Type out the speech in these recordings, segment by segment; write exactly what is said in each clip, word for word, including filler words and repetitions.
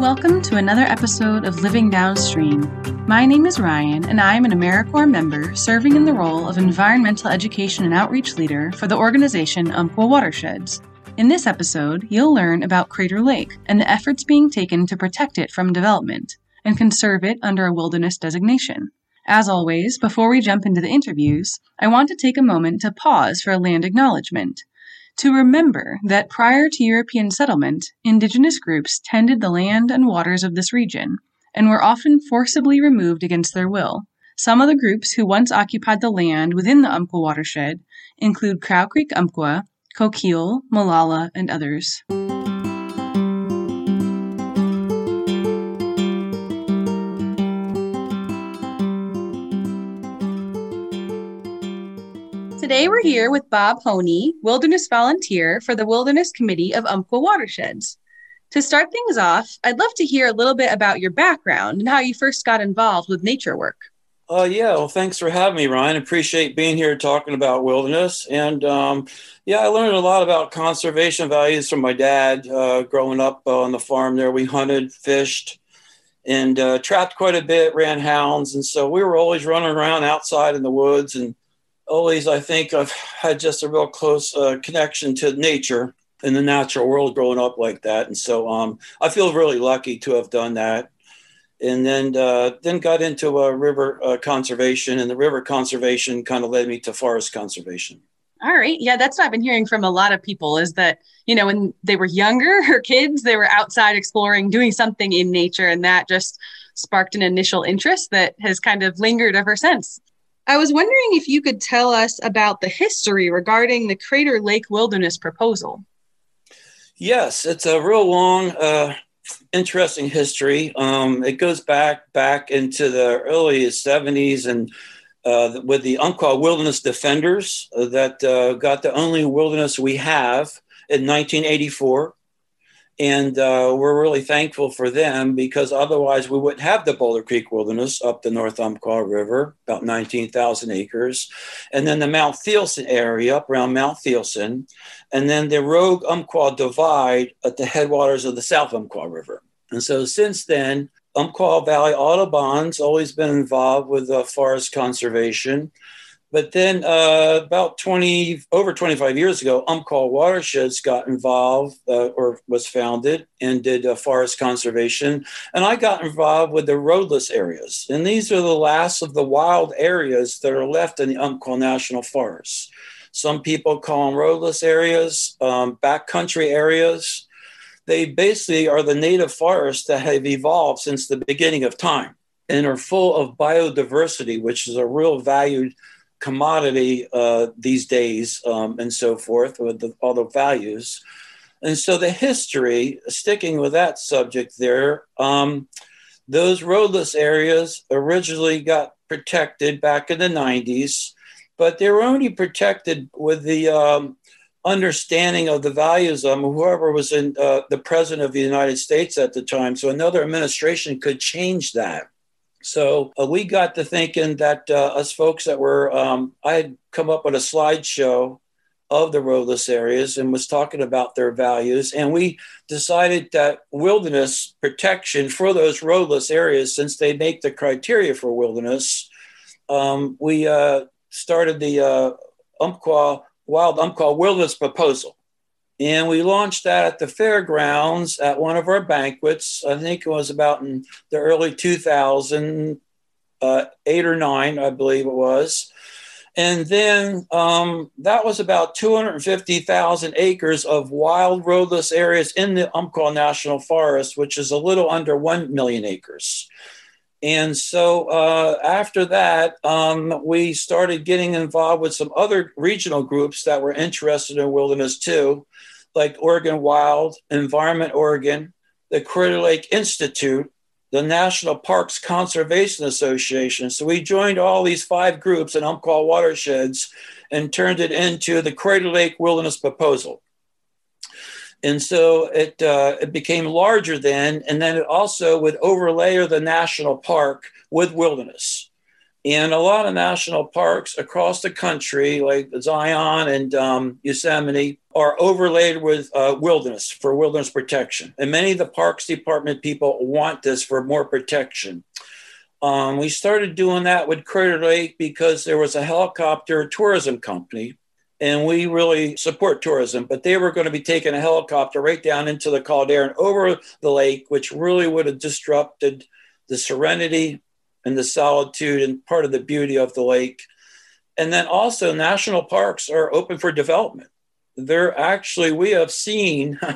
Welcome to another episode of Living Downstream. My name is Ryan, and I am an AmeriCorps member serving in the role of Environmental Education and Outreach Leader for the organization Umpqua Watersheds. In this episode, you'll learn about Crater Lake and the efforts being taken to protect it from development and conserve it under a wilderness designation. As always, before we jump into the interviews, I want to take a moment to pause for a land acknowledgement. To remember that prior to European settlement, indigenous groups tended the land and waters of this region, and were often forcibly removed against their will. Some of the groups who once occupied the land within the Umpqua watershed include Crow Creek Umpqua, Coquille, Molalla, and others. Today we're here with Bob Honey, Wilderness Volunteer for the Wilderness Committee of Umpqua Watersheds. To start things off, I'd love to hear a little bit about your background and how you first got involved with nature work. Uh, yeah, well, thanks for having me, Ryan. Appreciate being here talking about wilderness. And um, yeah, I learned a lot about conservation values from my dad. Uh, growing up uh, on the farm there, we hunted, fished, and uh, trapped quite a bit, ran hounds. And so we were always running around outside in the woods, and always, I think I've had just a real close uh, connection to nature and the natural world growing up like that. And so um, I feel really lucky to have done that. And then uh, then got into uh, river uh, conservation, and the river conservation kind of led me to forest conservation. All right. Yeah, that's what I've been hearing from a lot of people is that, you know, when they were younger or kids, they were outside exploring, doing something in nature, and that just sparked an initial interest that has kind of lingered ever since. I was wondering if you could tell us about the history regarding the Crater Lake Wilderness proposal. Yes, it's a real long, uh, interesting history. Um, it goes back back into the early seventies, and uh, with the Umpqua Wilderness Defenders uh, that uh, got the only wilderness we have in nineteen eighty-four. And uh, we're really thankful for them, because otherwise we wouldn't have the Boulder Creek Wilderness up the North Umpqua River, about nineteen thousand acres. And then the Mount Thielsen area up around Mount Thielsen. And then the Rogue Umpqua Divide at the headwaters of the South Umpqua River. And so since then, Umpqua Valley Audubon's always been involved with uh, forest conservation. But then uh, about twenty, over twenty-five years ago, Umpqua Watersheds got involved uh, or was founded and did uh, forest conservation. And I got involved with the roadless areas. And these are the last of the wild areas that are left in the Umpqua National Forest. Some people call them roadless areas, um, backcountry areas. They basically are the native forests that have evolved since the beginning of time and are full of biodiversity, which is a real valued commodity uh, these days, um, and so forth, with the, all the values. And so the history, sticking with that subject there, um, those roadless areas originally got protected back in the nineties, but they were only protected with the um, understanding of the values of whoever was in uh, the president of the United States at the time. So another administration could change that. So uh, we got to thinking that uh, us folks that were, um, I had come up with a slideshow of the roadless areas and was talking about their values. And we decided that wilderness protection for those roadless areas, since they make the criteria for wilderness, um, we uh, started the uh, Umpqua Wild Umpqua Wilderness Proposal. And we launched that at the fairgrounds at one of our banquets. I think it was about in the early two thousand eight or nine, I believe it was. And then um, that was about two hundred fifty thousand acres of wild roadless areas in the Umpqua National Forest, which is a little under one million acres. And so uh, after that, um, we started getting involved with some other regional groups that were interested in wilderness too, like Oregon Wild, Environment Oregon, the Crater Lake Institute, the National Parks Conservation Association. So we joined all these five groups in Umpqua Watersheds and turned it into the Crater Lake Wilderness Proposal. And so it uh, it became larger then, and then it also would overlay the national park with wilderness. And a lot of national parks across the country, like Zion and um, Yosemite, are overlaid with uh, wilderness for wilderness protection. And many of the Parks Department people want this for more protection. Um, we started doing that with Crater Lake because there was a helicopter tourism company, and we really support tourism, but they were going to be taking a helicopter right down into the caldera and over the lake, which really would have disrupted the serenity and the solitude and part of the beauty of the lake. And then also national parks are open for development. They're actually, we have seen uh,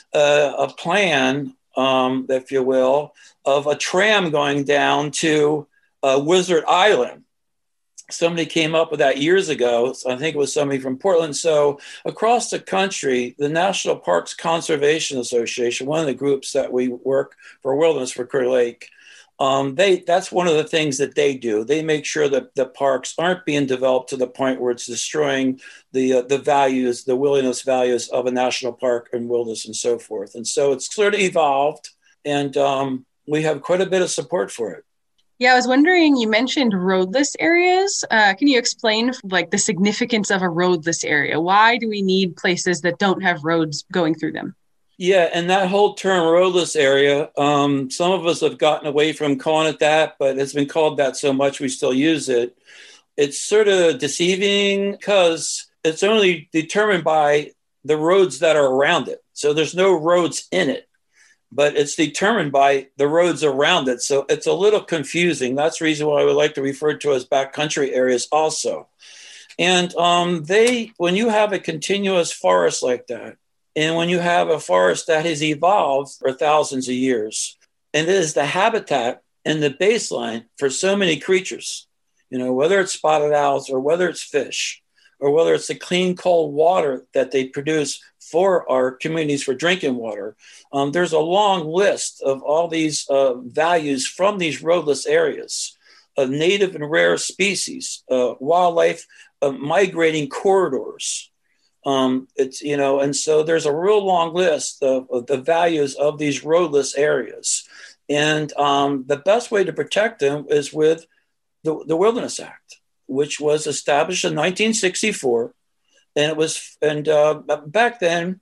a plan, um, if you will, of a tram going down to uh, Wizard Island. Somebody came up with that years ago. I think it was somebody from Portland. So across the country, the National Parks Conservation Association, one of the groups that we work for Wilderness for Crater Lake, Um, they that's one of the things that they do. They make sure that the parks aren't being developed to the point where it's destroying the uh, the values, the wilderness values of a national park and wilderness and so forth. And so it's sort of evolved, and um, we have quite a bit of support for it. Yeah, I was wondering, you mentioned roadless areas. Uh, can you explain like the significance of a roadless area? Why do we need places that don't have roads going through them? Yeah, and that whole term roadless area, um, some of us have gotten away from calling it that, but it's been called that so much we still use it. It's sort of deceiving because it's only determined by the roads that are around it. So there's no roads in it, but it's determined by the roads around it. So it's a little confusing. That's the reason why I would like to refer to as backcountry areas also. And um, they, when you have a continuous forest like that, and when you have a forest that has evolved for thousands of years, and it is the habitat and the baseline for so many creatures, you know, whether it's spotted owls or whether it's fish, or whether it's the clean, cold water that they produce for our communities for drinking water, um, there's a long list of all these uh, values from these roadless areas of native and rare species, uh, wildlife, uh, migrating corridors. Um, it's, you know, and so there's a real long list of, of the values of these roadless areas. And um, the best way to protect them is with the, the Wilderness Act, which was established in nineteen sixty-four. And it was, and uh, back then,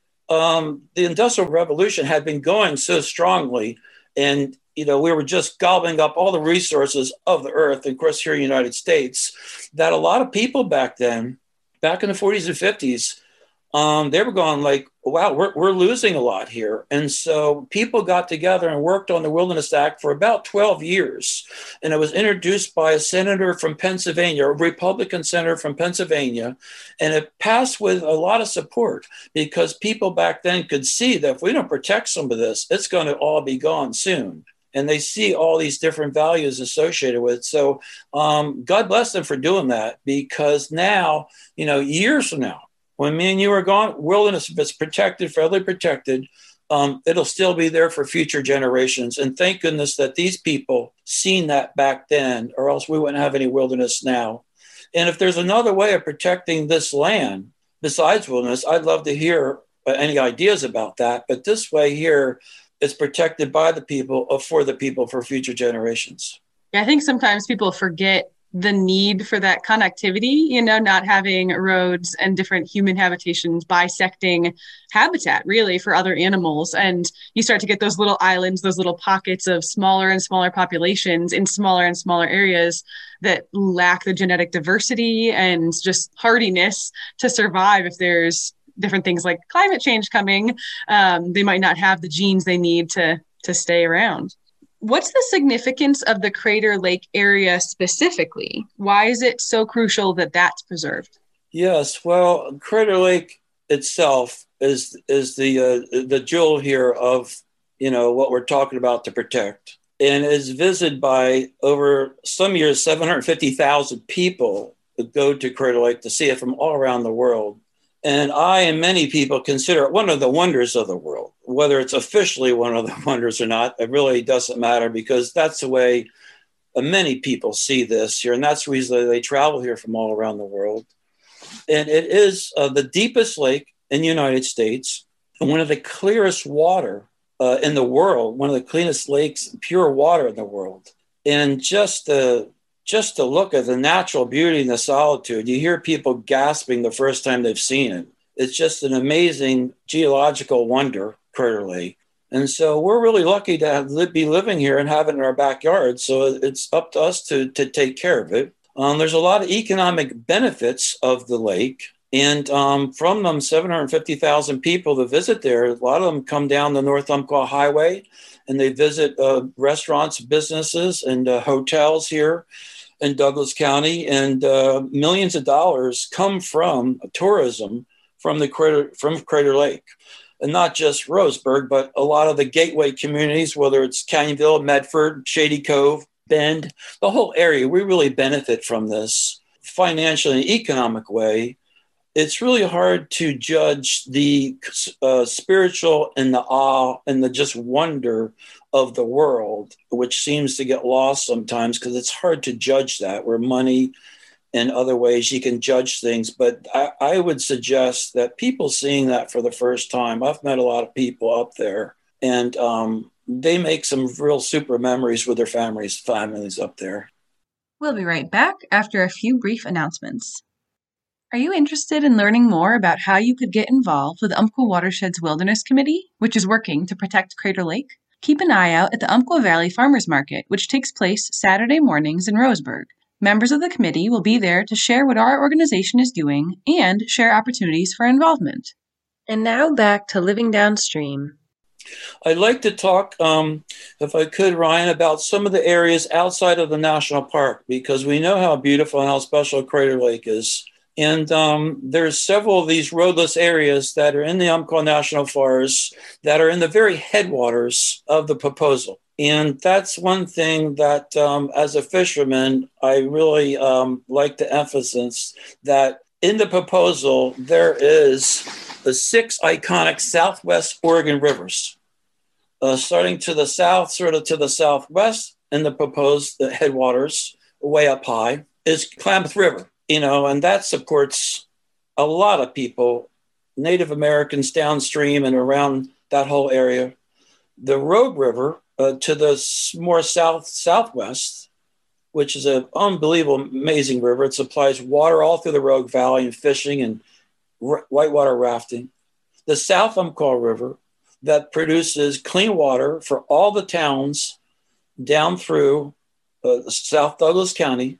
um, the Industrial Revolution had been going so strongly. And, you know, we were just gobbling up all the resources of the earth, of course, here in the United States, that a lot of people back then, back in the forties and fifties, um, they were going like, wow, we're, we're losing a lot here. And so people got together and worked on the Wilderness Act for about twelve years. And it was introduced by a senator from Pennsylvania, a Republican senator from Pennsylvania. And it passed with a lot of support because people back then could see that if we don't protect some of this, it's going to all be gone soon. And they see all these different values associated with it. So um, God bless them for doing that, because now, you know, years from now, when me and you are gone, wilderness, if it's protected, federally protected, um, it'll still be there for future generations. And thank goodness that these people seen that back then, or else we wouldn't have any wilderness now. And if there's another way of protecting this land besides wilderness, I'd love to hear any ideas about that. But this way here, it's protected by the people, or for the people, for future generations. Yeah, I think sometimes people forget the need for that connectivity, you know, not having roads and different human habitations bisecting habitat really for other animals. And you start to get those little islands, those little pockets of smaller and smaller populations in smaller and smaller areas that lack the genetic diversity and just hardiness to survive if there's different things like climate change coming. Um, they might not have the genes they need to to stay around. What's the significance of the Crater Lake area specifically? Why is it so crucial that that's preserved? Yes, well, Crater Lake itself is is the uh, the jewel here of, you know, what we're talking about to protect, and is visited by over some years seven hundred fifty thousand people who go to Crater Lake to see it from all around the world. And I and many people consider it one of the wonders of the world. Whether it's officially one of the wonders or not, it really doesn't matter, because that's the way many people see this here. And that's the reason they travel here from all around the world. And it is uh, the deepest lake in the United States, and one of the clearest water uh, in the world, one of the cleanest lakes, pure water in the world. And just the just to look at the natural beauty and the solitude. You hear people gasping the first time they've seen it. It's just an amazing geological wonder, Crater Lake. And so we're really lucky to have, be living here and have it in our backyard. So it's up to us to, to take care of it. Um, there's a lot of economic benefits of the lake. And um, from them, seven hundred fifty thousand people that visit there, a lot of them come down the North Umpqua Highway and they visit uh, restaurants, businesses, and uh, hotels here in Douglas County. And uh, millions of dollars come from tourism from the crater, from Crater Lake. And not just Roseburg, but a lot of the gateway communities, whether it's Canyonville, Medford, Shady Cove, Bend, the whole area. We really benefit from this financially and economic way. It's really hard to judge the uh, spiritual and the awe and the just wonder of the world, which seems to get lost sometimes because it's hard to judge that, where money and other ways you can judge things. But I, I would suggest that people seeing that for the first time, I've met a lot of people up there, and um, they make some real super memories with their families, families up there. We'll be right back after a few brief announcements. Are you interested in learning more about how you could get involved with Umpqua Watershed's Wilderness Committee, which is working to protect Crater Lake? Keep an eye out at the Umpqua Valley Farmers Market, which takes place Saturday mornings in Roseburg. Members of the committee will be there to share what our organization is doing and share opportunities for involvement. And now back to Living Downstream. I'd like to talk, um, if I could, Ryan, about some of the areas outside of the national park, because we know how beautiful and how special Crater Lake is. And um, there's several of these roadless areas that are in the Umpqua National Forest that are in the very headwaters of the proposal. And that's one thing that, um, as a fisherman, I really um, like to emphasize, that in the proposal, there is the six iconic Southwest Oregon rivers. Uh, starting to the south, sort of to the southwest, in the proposed the headwaters, way up high, is Klamath River. You know, and that supports a lot of people, Native Americans downstream and around that whole area. The Rogue River uh, to the more south southwest, which is an unbelievable, amazing river. It supplies water all through the Rogue Valley and fishing and r- whitewater rafting. The South Umpqua River that produces clean water for all the towns down through uh, South Douglas County.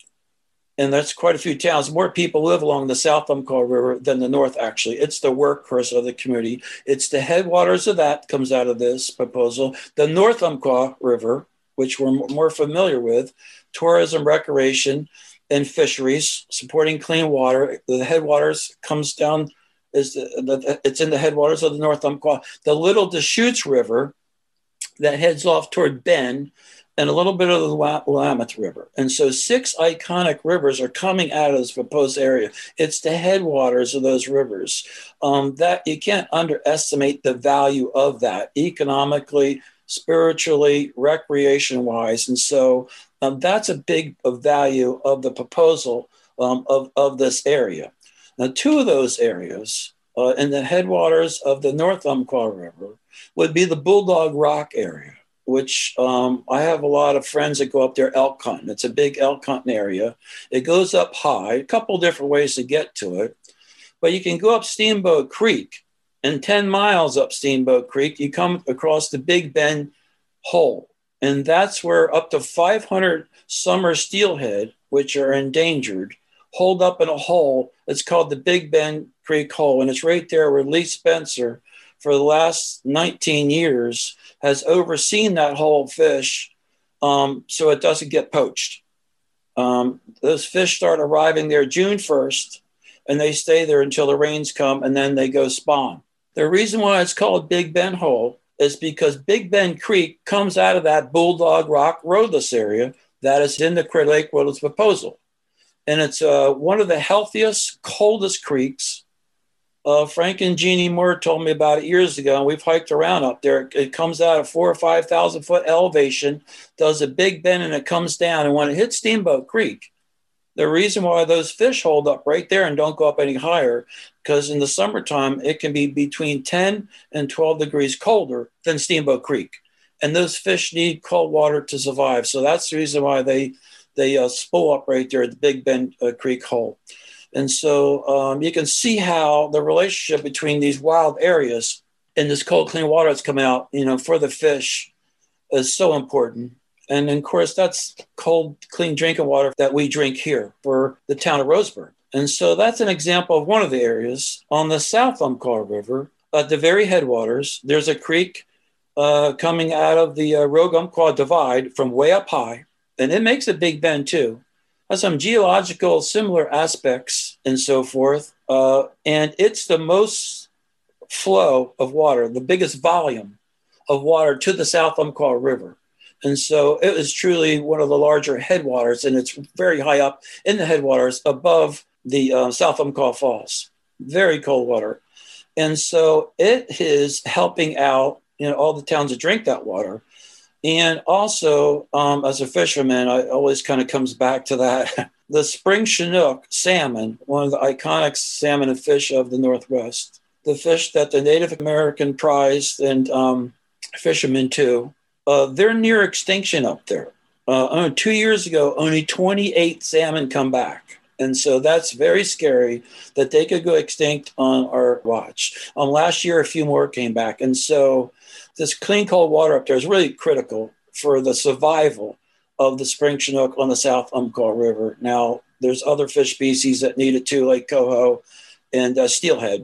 And that's quite a few towns. More people live along the South Umpqua River than the north, actually. It's the workhorse of the community. It's the headwaters of that comes out of this proposal. The North Umpqua River, which we're more familiar with, tourism, recreation, and fisheries, supporting clean water. The headwaters comes down, is the, the, it's in the headwaters of the North Umpqua. The Little Deschutes River that heads off toward Bend, and a little bit of the Willamette River. And so six iconic rivers are coming out of this proposed area. It's the headwaters of those rivers. Um, that you can't underestimate the value of that economically, spiritually, recreation-wise. And so um, that's a big a value of the proposal um, of, of this area. Now, two of those areas uh, in the headwaters of the North Umpqua River would be the Bulldog Rock area, which um, I have a lot of friends that go up there elk hunting. It's a big elk hunting area. It goes up high, a couple different ways to get to it. But you can go up Steamboat Creek, and ten miles up Steamboat Creek, you come across the Big Bend Hole. And that's where up to five hundred summer steelhead, which are endangered, hold up in a hole. It's called the Big Bend Creek Hole. And it's right there where Lee Spencer, for the last nineteen years, has overseen that whole fish um, so it doesn't get poached. Um, those fish start arriving there June first, and they stay there until the rains come, and then they go spawn. The reason why it's called Big Bend Hole is because Big Bend Creek comes out of that Bulldog Rock roadless area that is in the Crater Lake Wilderness proposal. And it's uh, one of the healthiest, coldest creeks. Uh, Frank and Jeannie Moore told me about it years ago, and we've hiked around up there. It comes out of four or five thousand foot elevation, does a big bend, and it comes down. And when it hits Steamboat Creek, the reason why those fish hold up right there and don't go up any higher, because in the summertime it can be between ten and twelve degrees colder than Steamboat Creek, and those fish need cold water to survive. So that's the reason why they they uh, spool up right there at the Big Bend uh, Creek hole. And so um, you can see how the relationship between these wild areas and this cold, clean water that's coming out, you know, for the fish is so important. And of course, that's cold, clean drinking water that we drink here for the town of Roseburg. And so that's an example of one of the areas. On the South Umpqua River, at the very headwaters, there's a creek uh, coming out of the uh, Rogue Umpqua Divide from way up high, and it makes a big bend too. Has some geological similar aspects and so forth. Uh, and it's the most flow of water, the biggest volume of water to the South Umpqua River. And so it is truly one of the larger headwaters, and it's very high up in the headwaters above the uh, South Umpqua Falls. Very cold water. And so it is helping out, you know, all the towns that drink that water. And also, um, as a fisherman, I always kind of comes back to that. The spring Chinook salmon, one of the iconic salmon and fish of the Northwest, the fish that the Native American prized and um, fishermen too, uh, they're near extinction up there. Uh, two years ago, only twenty-eight salmon come back. And so that's very scary that they could go extinct on our watch. Um, last year, a few more came back. And so this clean, cold water up there is really critical for the survival of the spring Chinook on the South Umpqua River. Now, there's other fish species that need it too, like coho and uh, steelhead.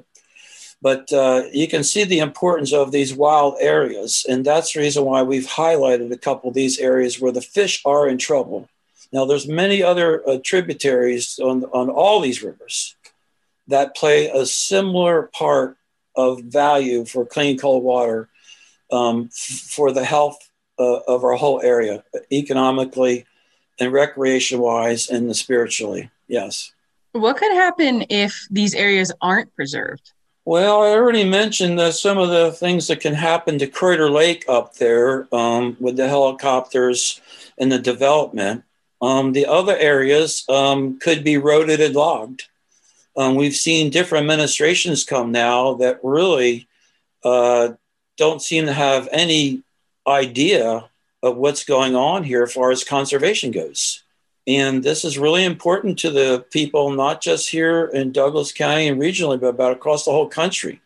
But uh, you can see the importance of these wild areas. And that's the reason why we've highlighted a couple of these areas where the fish are in trouble. Now, there's many other uh, tributaries on, on all these rivers that play a similar part of value for clean, cold water um, f- for the health uh, of our whole area, economically and recreation-wise and spiritually. Yes. What could happen if these areas aren't preserved? Well, I already mentioned uh, some of the things that can happen to Crater Lake up there um, with the helicopters and the development. Um, the other areas um, could be roaded and logged. Um, we've seen different administrations come now that really uh, don't seem to have any idea of what's going on here as far as conservation goes. And this is really important to the people, not just here in Douglas County and regionally, but about across the whole country.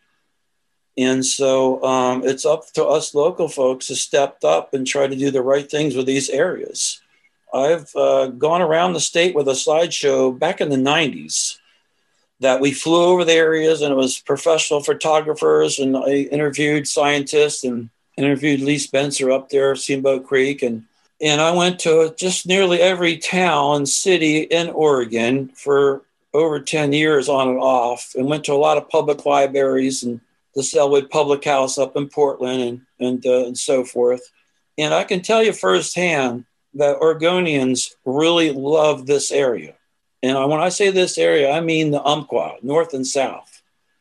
And so um, it's up to us local folks to step up and try to do the right things with these areas. I've uh, gone around the state with a slideshow back in the nineties that we flew over the areas, and it was professional photographers, and I interviewed scientists and interviewed Lee Spencer up there, Steamboat Creek, and And I went to just nearly every town and city in Oregon for over ten years on and off, and went to a lot of public libraries and the Selwood Public House up in Portland and, and, uh, and so forth. And I can tell you firsthand that Oregonians really love this area. And when I say this area, I mean the Umpqua, north and south.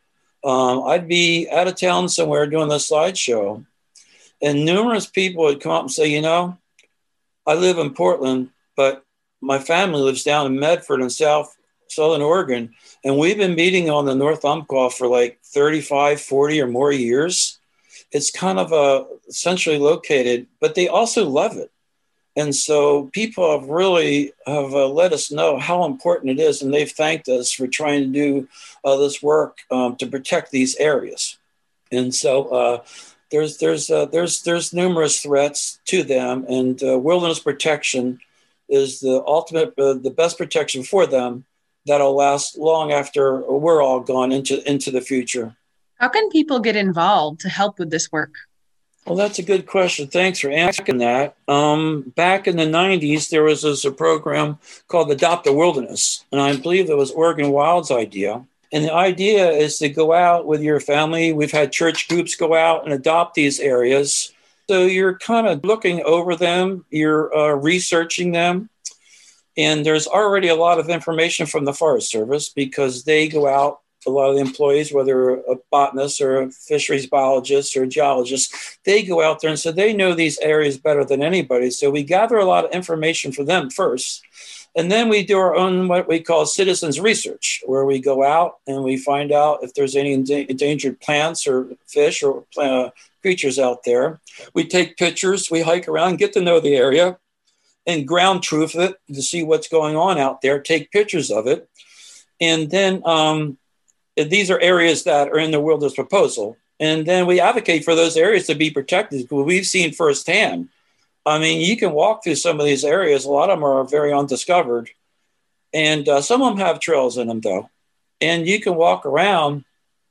Um, I'd be out of town somewhere doing the slideshow, and numerous people would come up and say, you know, I live in Portland, but my family lives down in Medford in South Southern Oregon. And we've been meeting on the North Umpqua for like thirty-five, forty or more years. It's kind of uh, centrally located, but they also love it. And so people have really have uh, let us know how important it is. And they've thanked us for trying to do uh, this work um, to protect these areas. And so, uh, There's there's uh, there's there's numerous threats to them, and uh, wilderness protection is the ultimate, uh, the best protection for them that'll last long after we're all gone into into the future. How can people get involved to help with this work? Well, that's a good question. Thanks for asking that. Um, back in the nineties, there was this, a program called Adopt a Wilderness, and I believe it was Oregon Wild's idea. And the idea is to go out with your family. We've had church groups go out and adopt these areas. So you're kind of looking over them, you're uh, researching them. And there's already a lot of information from the Forest Service because they go out, a lot of the employees, whether a botanist or a fisheries biologist or a geologist, they go out there and so they know these areas better than anybody. So we gather a lot of information from them first. And then we do our own, what we call citizens research, where we go out and we find out if there's any endangered plants or fish or uh, creatures out there. We take pictures, we hike around, get to know the area. and ground truth it to see what's going on out there, take pictures of it. And then um, these are areas that are in the wilderness proposal. And then we advocate for those areas to be protected because we've seen firsthand. I mean, you can walk through some of these areas. A lot of them are very undiscovered. And uh, some of them have trails in them, though. And you can walk around.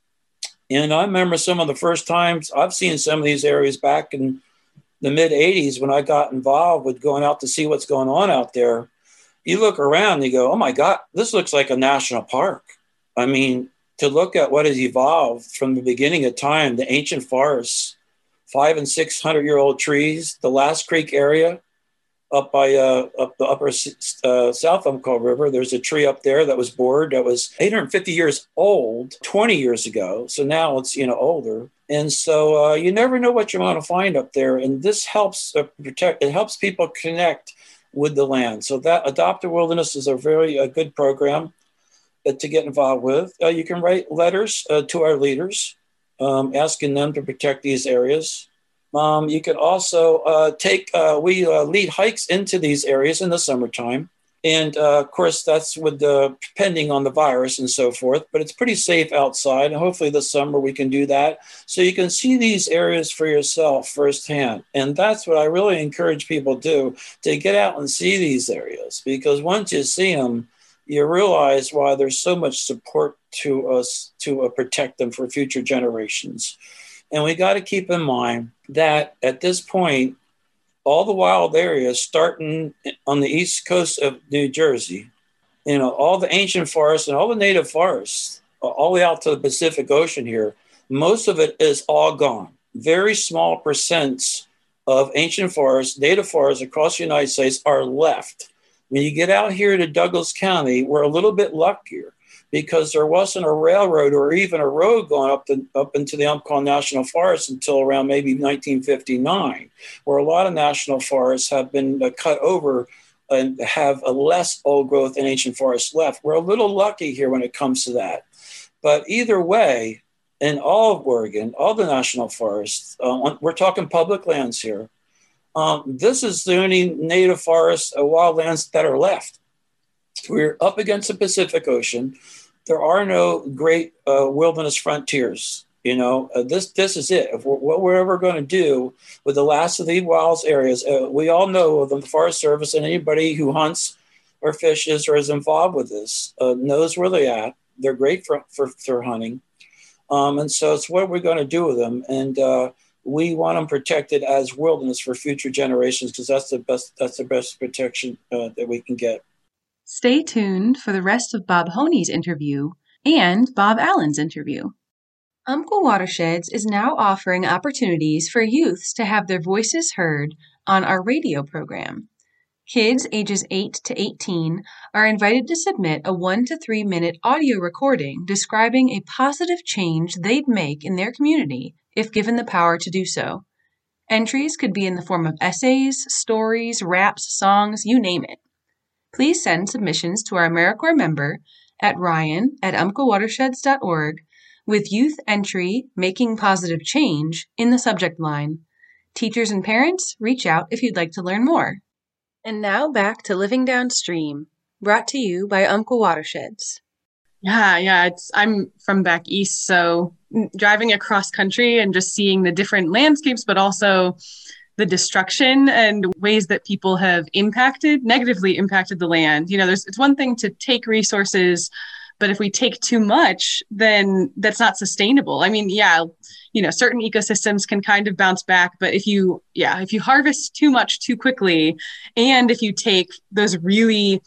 And I remember some of the first times I've seen some of these areas back in the mid eighties when I got involved with going out to see what's going on out there. You look around and you go, oh my God, this looks like a national park. I mean, to look at what has evolved from the beginning of time, the ancient forests, five and six hundred year old trees, the Last Creek area up by uh, up the upper uh, South Umpqua River. There's a tree up there that was bored that was eight hundred fifty years old twenty years ago. So now it's, you know, older. And so uh, you never know what you're going to find up there. And this helps uh, protect, it helps people connect with the land. So that Adopt a Wilderness is a very uh, good program uh, to get involved with. Uh, you can write letters uh, to our leaders, um, asking them to protect these areas. Um, you can also uh, take, uh, we uh, lead hikes into these areas in the summertime. And uh, of course, that's with the, depending on the virus and so forth, but it's pretty safe outside. And hopefully this summer we can do that. So you can see these areas for yourself firsthand. And that's what I really encourage people to do, to get out and see these areas, because once you see them, you realize why there's so much support to us to uh, protect them for future generations. And we got to keep in mind that at this point, all the wild areas starting on the east coast of New Jersey, you know, all the ancient forests and all the native forests, all the way out to the Pacific Ocean here, most of it is all gone. Very small percents of ancient forests, native forests across the United States are left. When you get out here to Douglas County, we're a little bit luckier, because there wasn't a railroad or even a road going up, the, up into the Umpqua National Forest until around maybe nineteen fifty-nine, where a lot of national forests have been uh, cut over and have a less old growth and ancient forests left. We're a little lucky here when it comes to that. But either way, in all of Oregon, all the national forests, uh, we're talking public lands here, um, this is the only native forest uh, wildlands that are left. We're up against the Pacific Ocean. There are no great uh, wilderness frontiers. You know, uh, this this is it. If we're, what we're ever going to do with the last of the wilds areas, uh, we all know the Forest Service, and anybody who hunts or fishes or is involved with this uh, knows where they're at. They're great for, for, for hunting. Um, and so it's what we're going to do with them. And uh, we want them protected as wilderness for future generations, because that's the best, that's the best protection uh, that we can get. Stay tuned for the rest of Bob Honey's interview and Bob Allen's interview. Umpqua Watersheds is now offering opportunities for youths to have their voices heard on our radio program. Kids ages eight to eighteen are invited to submit a one to three minute audio recording describing a positive change they'd make in their community if given the power to do so. Entries could be in the form of essays, stories, raps, songs, you name it. Please send submissions to our AmeriCorps member at ryan at umpqua watersheds dot org with youth entry Making Positive Change in the subject line. Teachers and parents, reach out if you'd like to learn more. And now back to Living Downstream, brought to you by Umpqua Watersheds. Yeah, yeah, it's I'm from back east, so driving across country and just seeing the different landscapes, but also the destruction and ways that people have impacted, negatively impacted the land. You know, there's it's one thing to take resources, but if we take too much, then that's not sustainable. I mean, yeah, you know, certain ecosystems can kind of bounce back, but if you, yeah, if you harvest too much too quickly, and if you take those really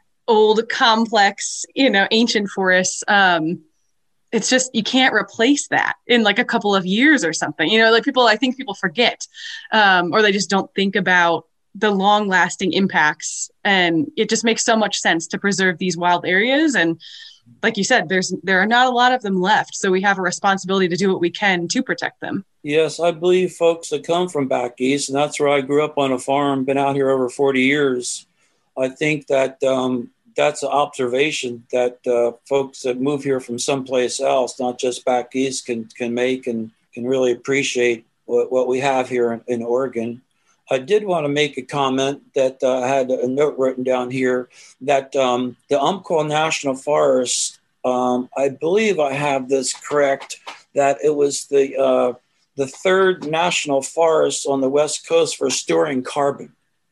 old, complex, you know, ancient forests, um, it's just, you can't replace that in like a couple of years or something, you know, like people, I think people forget, um, or they just don't think about the long lasting impacts. And it just makes so much sense to preserve these wild areas. And like you said, there's, there are not a lot of them left. So we have a responsibility to do what we can to protect them. Yes, I believe folks that come from back east, and that's where I grew up on a farm, been out here over forty years. I think that, um, that's an observation that uh, folks that move here from someplace else, not just back east, can can make and can really appreciate what, what we have here in, in Oregon. I did want to make a comment that uh, I had a note written down here that um, the Umpqua National Forest, um, I believe I have this correct, that it was the uh, the third national forest on the West Coast for storing carbon.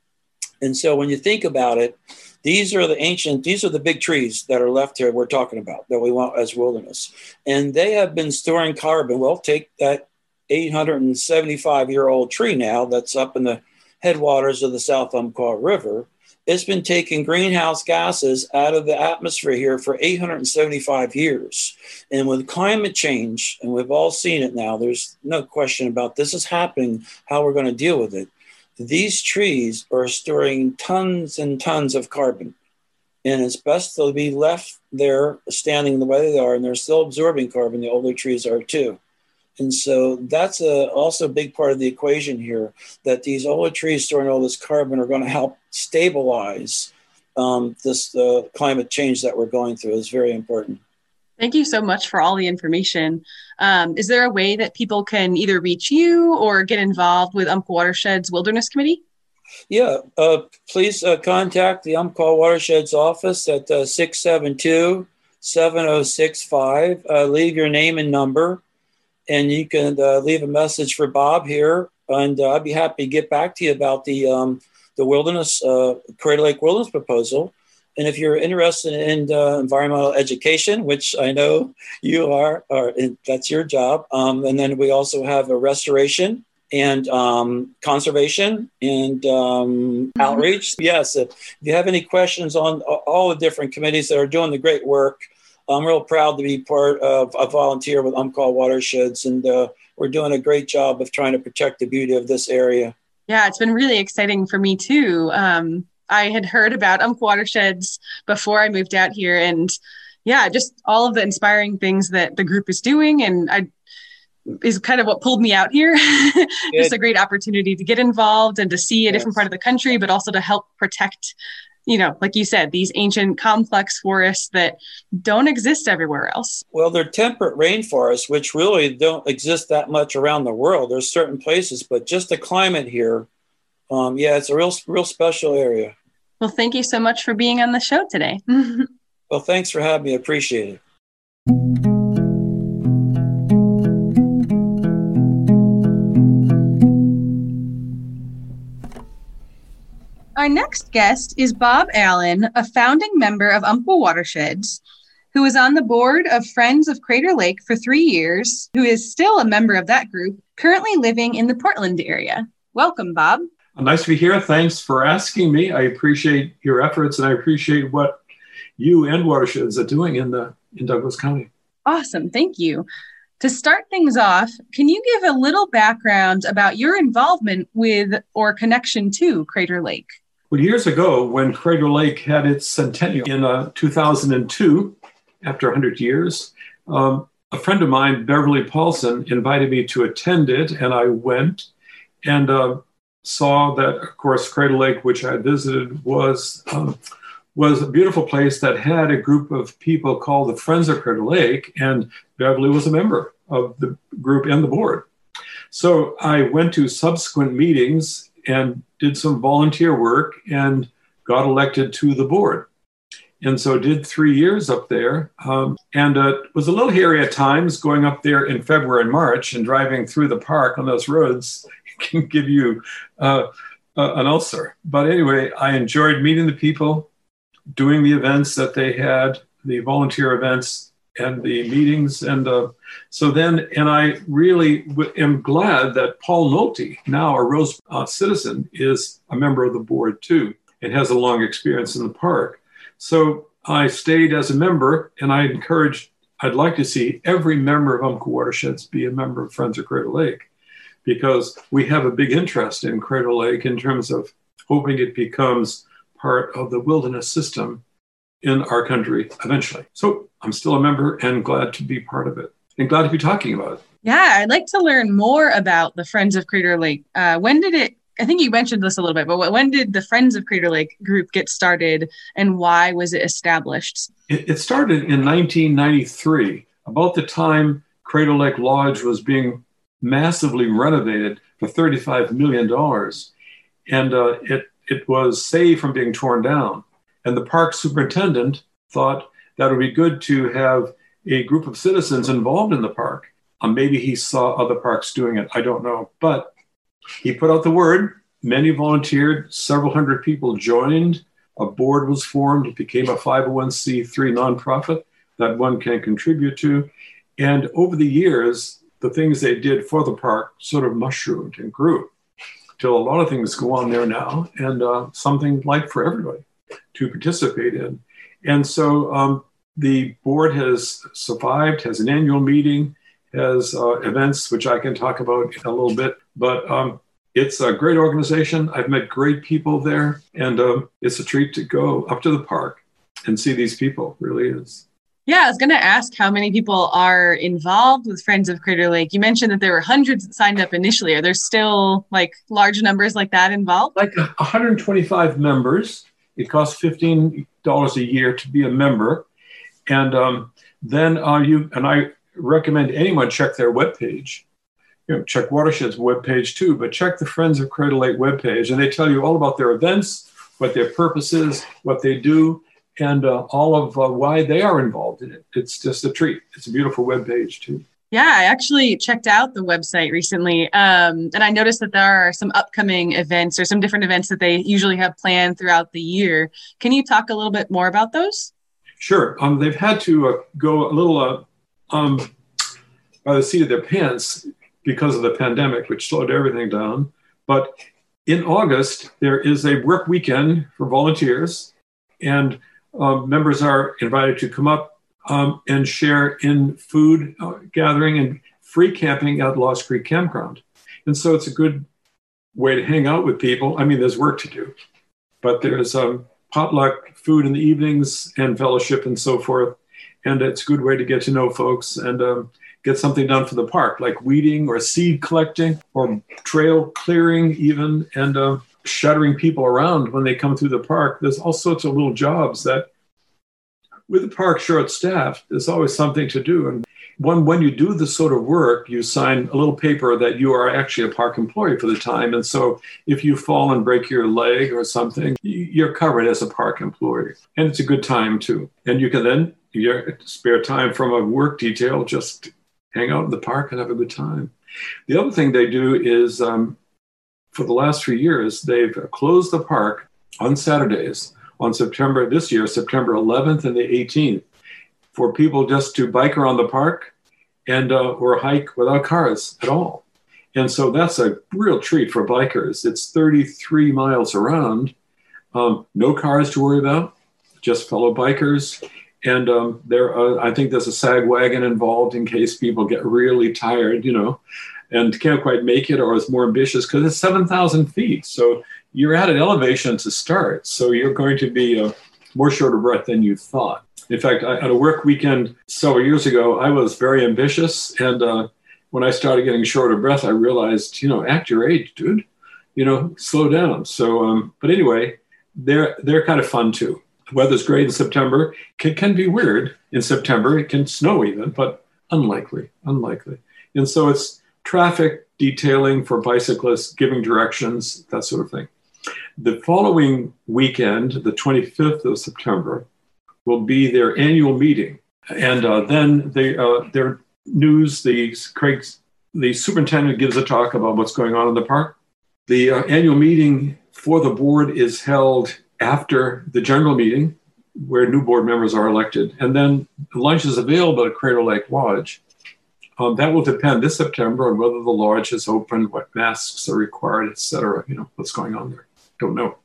And so when you think about it, these are the ancient, these are the big trees that are left here we're talking about that we want as wilderness. And they have been storing carbon. Well, take that eight hundred seventy-five year old tree now that's up in the headwaters of the South Umpqua River. It's been taking greenhouse gases out of the atmosphere here for eight hundred seventy-five years. And with climate change, and we've all seen it now, there's no question about this is happening, how we're going to deal with it. These trees are storing tons and tons of carbon. And it's best to be left there standing the way they are, and they're still absorbing carbon. The older trees are too. And so that's a, also a big part of the equation here, that these older trees storing all this carbon are going to help stabilize um, this uh, climate change that we're going through. Is very important. Thank you so much for all the information. Um, is there a way that people can either reach you or get involved with Umpqua Watersheds Wilderness Committee? Yeah, uh, please uh, contact the Umpqua Watersheds office at uh, six seven two, seven oh six five. Uh, leave your name and number, and you can uh, leave a message for Bob here, and uh, I'd be happy to get back to you about the um, the wilderness, uh, Crater Lake Wilderness proposal. And if you're interested in uh, environmental education, which I know you are, or that's your job, um, and then we also have a restoration and um, conservation and um, mm-hmm. outreach. Yes, if you have any questions on all the different committees that are doing the great work, I'm real proud to be part of a volunteer with Umpqua Watersheds, and uh, we're doing a great job of trying to protect the beauty of this area. Yeah, it's been really exciting for me too. Um, I had heard about Umpqua Watersheds before I moved out here, and yeah, just all of the inspiring things that the group is doing, and I is kind of what pulled me out here. Just a great opportunity to get involved and to see a yes. different part of the country, but also to help protect, you know, like you said, these ancient complex forests that don't exist everywhere else. Well, they're temperate rainforests, which really don't exist that much around the world. There's certain places, but just the climate here, um, yeah, it's a real, real special area. Well, thank you so much for being on the show today. Well, thanks for having me. I appreciate it. Our next guest is Bob Allen, a founding member of Umpqua Watersheds, who was on the board of Friends of Crater Lake for three years, who is still a member of that group, currently living in the Portland area. Welcome, Bob. Nice to be here. Thanks for asking me. I appreciate your efforts, and I appreciate what you and Watersheds are doing in the in Douglas County. Awesome. Thank you. To start things off, can you give a little background about your involvement with or connection to Crater Lake? Well, years ago, when Crater Lake had its centennial in uh, two thousand two, after one hundred years, um, a friend of mine, Beverly Paulson, invited me to attend it, and I went and uh, saw that, of course, Crater Lake, which I visited, was um, was a beautiful place that had a group of people called the Friends of Crater Lake, and Beverly was a member of the group and the board. So I went to subsequent meetings and did some volunteer work and got elected to the board. And so did three years up there, um, and uh, it was a little hairy at times going up there in February and March, and driving through the park on those roads can give you uh, uh, an ulcer. But anyway, I enjoyed meeting the people, doing the events that they had, the volunteer events and the meetings. And uh, so then, and I really w- am glad that Paul Nolte, now a Rose uh, citizen, is a member of the board too, and has a long experience in the park. So I stayed as a member, and I encouraged, I'd like to see every member of Umpqua Watersheds be a member of Friends of Crater Lake, because we have a big interest in Crater Lake in terms of hoping it becomes part of the wilderness system in our country eventually. So I'm still a member and glad to be part of it, and glad to be talking about it. Yeah, I'd like to learn more about the Friends of Crater Lake. Uh, when did it, I think you mentioned this a little bit, but when did the Friends of Crater Lake group get started, and why was it established? It, it started in nineteen ninety-three, about the time Crater Lake Lodge was being massively renovated for thirty-five million dollars. and uh, it, it was saved from being torn down. And the park superintendent thought that it would be good to have a group of citizens involved in the park. Um, maybe he saw other parks doing it. I don't know. But he put out the word. Many volunteered. Several hundred people joined. A board was formed. It became a five oh one c three nonprofit that one can contribute to. And over the years, the things they did for the park sort of mushroomed and grew till a lot of things go on there now, and uh, something like for everybody to participate in. And so um, the board has survived, has an annual meeting, has uh, events, which I can talk about in a little bit, but um, it's a great organization. I've met great people there, and um, it's a treat to go up to the park and see these people. It really is. Yeah, I was going to ask how many people are involved with Friends of Crater Lake. You mentioned that there were hundreds that signed up initially. Are there still like large numbers like that involved? Like one hundred twenty-five members. It costs fifteen dollars a year to be a member. And um, then uh, you, and I recommend anyone check their webpage. You know, check Watershed's webpage too, but check the Friends of Crater Lake webpage, and they tell you all about their events, what their purpose is, what they do, and uh, all of uh, why they are involved in it. It's just a treat. It's a beautiful webpage too. Yeah, I actually checked out the website recently, um, and I noticed that there are some upcoming events or some different events that they usually have planned throughout the year. Can you talk a little bit more about those? Sure. Um, they've had to uh, go a little uh, um, by the seat of their pants because of the pandemic, which slowed everything down. But in August, there is a work weekend for volunteers, and uh, members are invited to come up um, and share in food uh, gathering and free camping at Lost Creek Campground. And so it's a good way to hang out with people. I mean, there's work to do, but there's um, potluck food in the evenings and fellowship and so forth. And it's a good way to get to know folks and um, get something done for the park, like weeding or seed collecting or trail clearing even, and uh, shuttering people around when they come through the park. There's all sorts of little jobs that, with the park short-staffed, there's always something to do. And when, when you do this sort of work, you sign a little paper that you are actually a park employee for the time. And so if you fall and break your leg or something, you're covered as a park employee. And it's a good time too. And you can then, your spare time from a work detail, just hang out in the park and have a good time. The other thing they do is, um, for the last few years, they've closed the park on Saturdays on September, this year, September eleventh and the eighteenth, for people just to bike around the park and uh, or hike without cars at all. And so that's a real treat for bikers. It's thirty-three miles around, um, no cars to worry about, just fellow bikers. And um, there, uh, I think there's a sag wagon involved in case people get really tired, you know, and can't quite make it or is more ambitious, because it's seven thousand feet. So you're at an elevation to start. So you're going to be uh, more short of breath than you thought. In fact, I, at a work weekend several years ago, I was very ambitious. And uh, when I started getting short of breath, I realized, you know, act your age, dude, you know, slow down. So, um, but anyway, they're, they're kind of fun too. The weather's great in September. Can, can be weird in September. It can snow even, but unlikely, unlikely. And so it's traffic detailing for bicyclists, giving directions, that sort of thing. The following weekend, the twenty-fifth of September, will be their annual meeting. And uh, then they, uh, their news, the, Craig's, the superintendent gives a talk about what's going on in the park. The uh, annual meeting for the board is held after the general meeting, where new board members are elected. And then lunch is available at Crater Lake Lodge. Um, that will depend this September on whether the lodge is open, what masks are required, et cetera. You know, what's going on there. Don't know.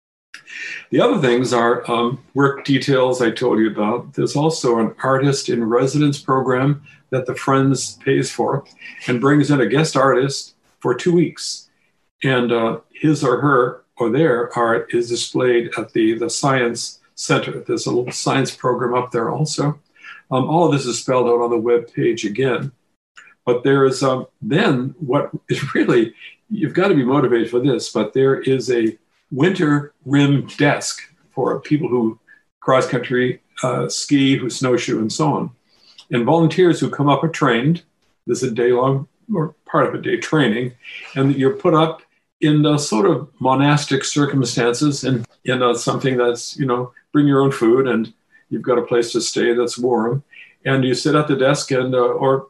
The other things are um, work details I told you about. There's also an artist in residence program that the Friends pays for and brings in a guest artist for two weeks. And uh, his or her or their art is displayed at the, the Science Center. There's a little science program up there also. Um, all of this is spelled out on the web page again. But there is um, then what is really, you've got to be motivated for this, but there is a winter rim desk for people who cross-country uh, ski, who snowshoe, and so on. And volunteers who come up are trained. This is a day-long or part of a day training. And you're put up in uh, sort of monastic circumstances, and in uh, something that's, you know, bring your own food and you've got a place to stay that's warm, and you sit at the desk and uh, or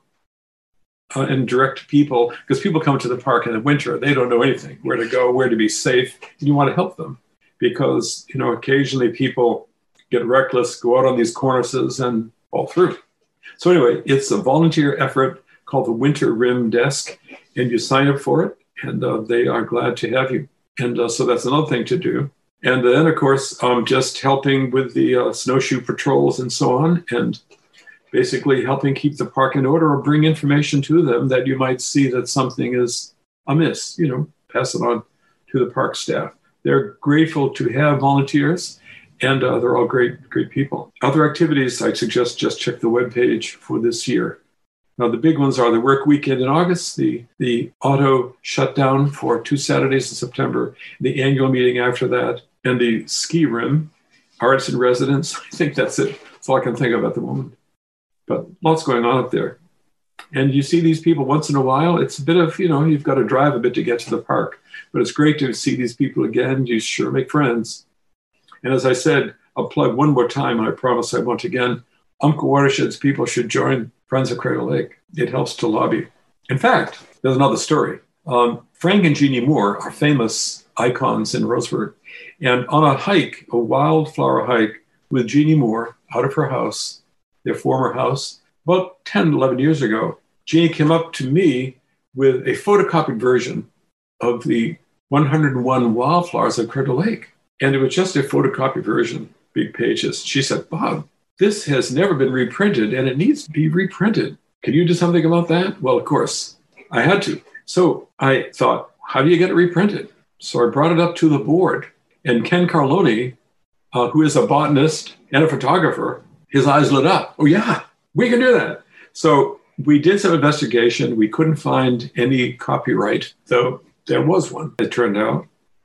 uh, and direct people, because people come to the park in the winter, they don't know anything, where to go, where to be safe, and you want to help them because, you know, occasionally people get reckless, go out on these cornices and fall through. So anyway, it's a volunteer effort called the Winter Rim Desk, and you sign up for it, and uh, they are glad to have you. And uh, so that's another thing to do. And then, of course, um, just helping with the uh, snowshoe patrols and so on, and basically helping keep the park in order or bring information to them that you might see that something is amiss, you know, pass it on to the park staff. They're grateful to have volunteers, and uh, they're all great, great people. Other activities, I suggest just check the webpage for this year. Now, the big ones are the work weekend in August, the, the auto shutdown for two Saturdays in September, the annual meeting after that, and the ski rim, arts in residence. I think that's it. That's all I can think of at the moment. But lots going on up there. And you see these people once in a while. It's a bit of, you know, you've got to drive a bit to get to the park. But it's great to see these people again. You sure make friends. And as I said, I'll plug one more time, and I promise I won't again. Umpqua Watersheds people should join Friends of Cradle Lake. It helps to lobby. In fact, there's another story. Um, Frank and Jeannie Moore are famous icons in Roseburg. And on a hike, a wildflower hike with Jeannie Moore out of her house, their former house, about ten, eleven years ago, Jeannie came up to me with a photocopied version of the one hundred one Wildflowers of Cradle Lake. And it was just a photocopied version, big pages. She said, Bob, this has never been reprinted and it needs to be reprinted. Can you do something about that? Well, of course, I had to. So I thought, how do you get it reprinted? So I brought it up to the board. And Ken Carloni, uh, who is a botanist and a photographer, his eyes lit up. Oh, yeah, we can do that. So we did some investigation. We couldn't find any copyright, though there was one, it turned out.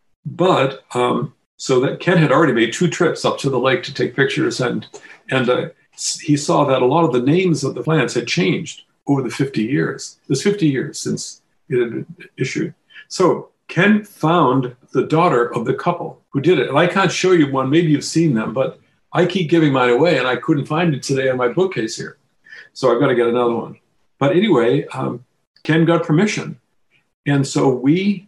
But um, so that Ken had already made two trips up to the lake to take pictures, and and uh, he saw that a lot of the names of the plants had changed over the fifty years. It was fifty years since it had been issued. So Ken found the daughter of the couple who did it. And I can't show you one. Maybe you've seen them, but I keep giving mine away, and I couldn't find it today on my bookcase here. So I've got to get another one. But anyway, um, Ken got permission. And so we,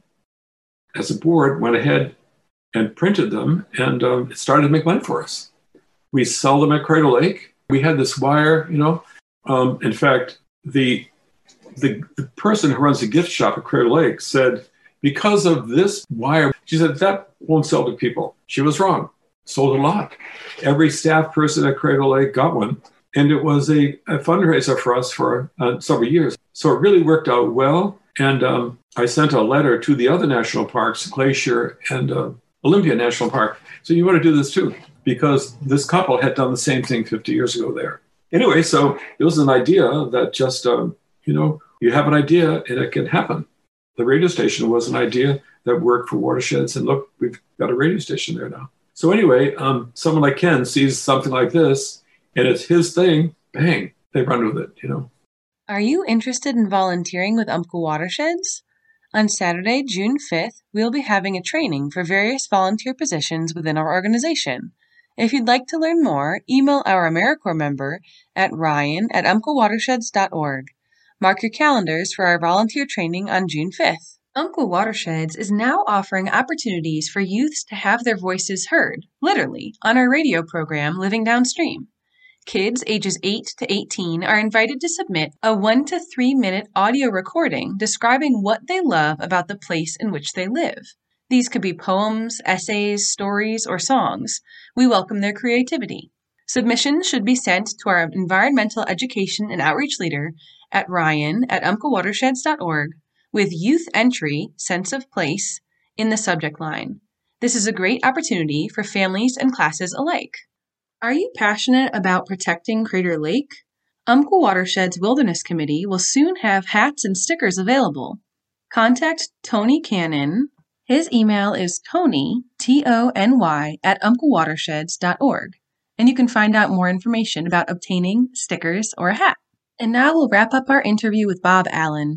as a board, went ahead and printed them, and um, it started to make money for us. We sell them at Cradle Lake. We had this wire, you know. Um, in fact, the, the the person who runs the gift shop at Cradle Lake said, because of this wire, she said, that won't sell to people. She was wrong. Sold a lot. Every staff person at Cradle Lake got one. And it was a, a fundraiser for us for uh, several years. So it really worked out well. And um, I sent a letter to the other national parks, Glacier and uh, Olympia National Park. So you want to do this too, because this couple had done the same thing fifty years ago there. Anyway, so it was an idea that just, um, you know, you have an idea and it can happen. The radio station was an idea that worked for Watersheds. And look, we've got a radio station there now. So anyway, um, someone like Ken sees something like this, and it's his thing, bang, they run with it, you know. Are you interested in volunteering with Umpqua Watersheds? On Saturday, June fifth, we'll be having a training for various volunteer positions within our organization. If you'd like to learn more, email our AmeriCorps member at ryan at umpqua watersheds dot org. Mark your calendars for our volunteer training on June fifth. Umpqua Watersheds is now offering opportunities for youths to have their voices heard, literally, on our radio program, Living Downstream. Kids ages eight to eighteen are invited to submit a one to three minute audio recording describing what they love about the place in which they live. These could be poems, essays, stories, or songs. We welcome their creativity. Submissions should be sent to our environmental education and outreach leader at ryan at umpqua watersheds dot org with youth entry, sense of place, in the subject line. This is a great opportunity for families and classes alike. Are you passionate about protecting Crater Lake? Umpqua Watersheds Wilderness Committee will soon have hats and stickers available. Contact Tony Cannon. His email is tony, T O N Y, at umpqua watersheds dot org, and you can find out more information about obtaining stickers or a hat. And now we'll wrap up our interview with Bob Allen.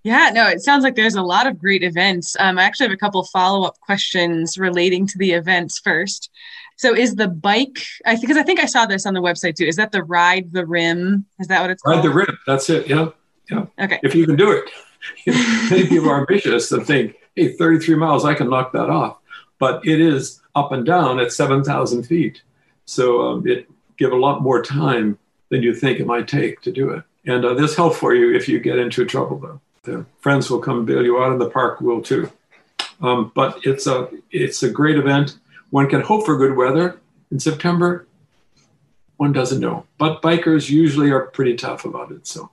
Yeah, no, it sounds like there's a lot of great events. Um, I actually have a couple follow-up questions relating to the events first. So is the bike, I think, because I think I saw this on the website too. Is that the Ride the Rim? Is that what it's Ride called? the Rim. That's it. Yeah. Yeah. Okay. If you can do it. You know, many people are ambitious and think, hey, thirty-three miles, I can knock that off. But it is up and down at seven thousand feet. So um, it give a lot more time than you think it might take to do it. And uh, there's help for you if you get into trouble, though. The friends will come bail you out, and the park will too. Um, but it's a it's a great event. One can hope for good weather in September. One doesn't know. But bikers usually are pretty tough about it. So,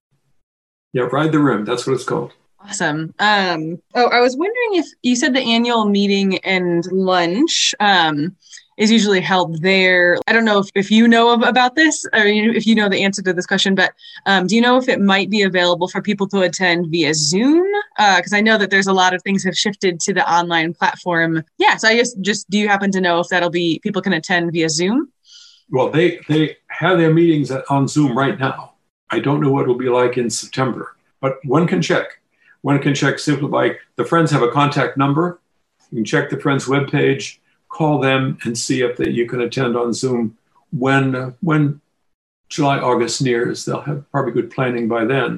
yeah, Ride the Rim. That's what it's called. Awesome. Um, oh, I was wondering if you said the annual meeting and lunch um, is usually held there. I don't know if, if you know of, about this or if you know the answer to this question, but um, do you know if it might be available for people to attend via Zoom? Because uh, I know that there's a lot of things have shifted to the online platform. Yeah, so I guess just do you happen to know if that'll be people can attend via Zoom? Well, they they have their meetings on Zoom right now. I don't know what it'll be like in September, but one can check. One can check simply by the Friends have a contact number. You can check the Friends webpage, call them, and see if they, you can attend on Zoom when uh, when July, August nears. They'll have probably good planning by then.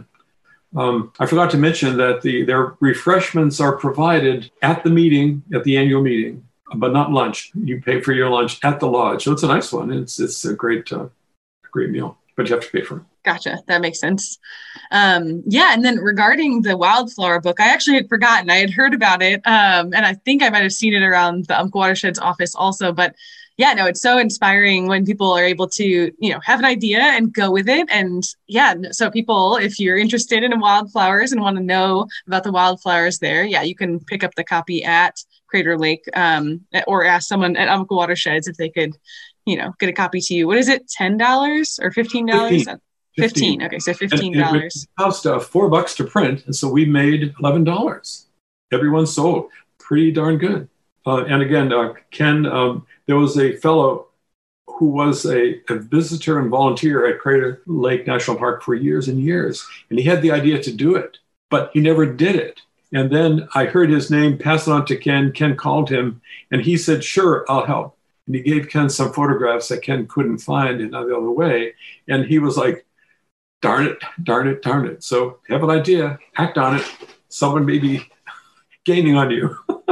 Um, I forgot to mention that the their refreshments are provided at the meeting, at the annual meeting, but not lunch. You pay for your lunch at the lodge. So it's a nice one. It's it's a great uh, great meal, but you have to pay for it. Gotcha. That makes sense. Um, yeah. And then regarding the wildflower book, I actually had forgotten. I had heard about it. Um, and I think I might have seen it around the Umpqua Watersheds office also. But yeah, no, it's so inspiring when people are able to, you know, have an idea and go with it. And yeah, so people, if you're interested in wildflowers and want to know about the wildflowers there, yeah, you can pick up the copy at Crater Lake um, or ask someone at Umpqua Watersheds if they could, you know, get a copy to you. What is it? ten dollars or fifteen dollars? fifteen. fifteen. Okay, so fifteen dollars. And, and it cost uh, four bucks to print, and so we made eleven dollars. Everyone sold. Pretty darn good. Uh, and again, uh, Ken, um, there was a fellow who was a, a visitor and volunteer at Crater Lake National Park for years and years, and he had the idea to do it, but he never did it. And then I heard his name, passed it on to Ken. Ken called him, and he said, "Sure, I'll help." And he gave Ken some photographs that Ken couldn't find in any other way, and he was like, darn it, darn it, darn it. So have an idea, act on it. Someone may be gaining on you.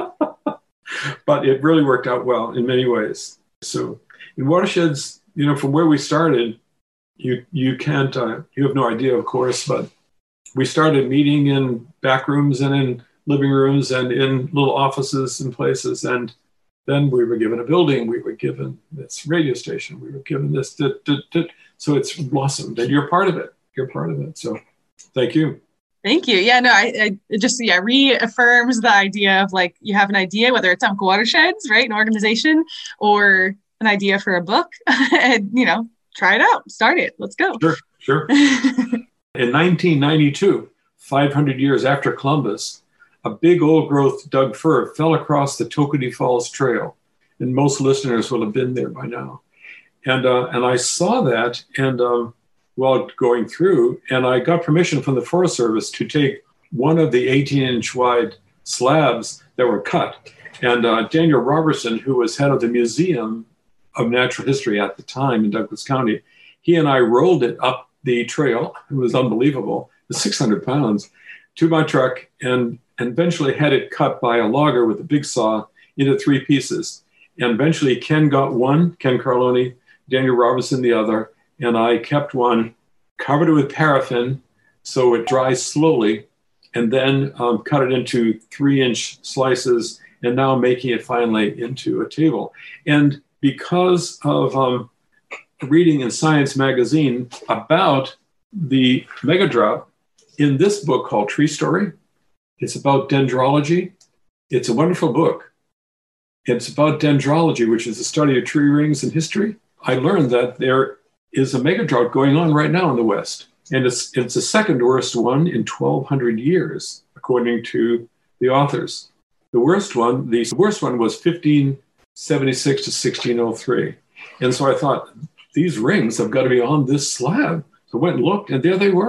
But it really worked out well in many ways. So in Watersheds, you know, from where we started, you you can't, uh, you have no idea, of course, but we started meeting in back rooms and in living rooms and in little offices and places. And then we were given a building, we were given this radio station, we were given this, dit, dit, dit. So it's blossomed, and you're part of it. You're part of it. So thank you. Thank you. Yeah, no, I, I it just, yeah, reaffirms the idea of like, you have an idea, whether it's Umpqua Watersheds, right, an organization, or an idea for a book, and, you know, try it out, start it. Let's go. Sure, sure. In nineteen ninety-two, five hundred years after Columbus, a big old growth Doug fir fell across the Tokenie Falls Trail. And most listeners will have been there by now. And uh, and I saw that and um, while going through, and I got permission from the Forest Service to take one of the eighteen inch wide slabs that were cut. And uh, Daniel Robertson, who was head of the Museum of Natural History at the time in Douglas County, he and I rolled it up the trail. It was unbelievable. It was six hundred pounds to my truck, and, and eventually had it cut by a logger with a big saw into three pieces. And eventually Ken got one, Ken Carloni, Daniel Robertson the other, and I kept one, covered it with paraffin so it dries slowly, and then um, cut it into three inch slices, and now making it finally into a table. And because of um, reading in Science magazine about the megadrop in this book called Tree Story, it's about dendrology. It's a wonderful book. It's about dendrology, which is the study of tree rings in history. I learned that there is a megadrought going on right now in the West. And it's it's the second worst one in twelve hundred years, according to the authors. The worst one, the worst one was fifteen seventy-six to sixteen oh three. And so I thought, these rings have got to be on this slab. So I went and looked, and there they were.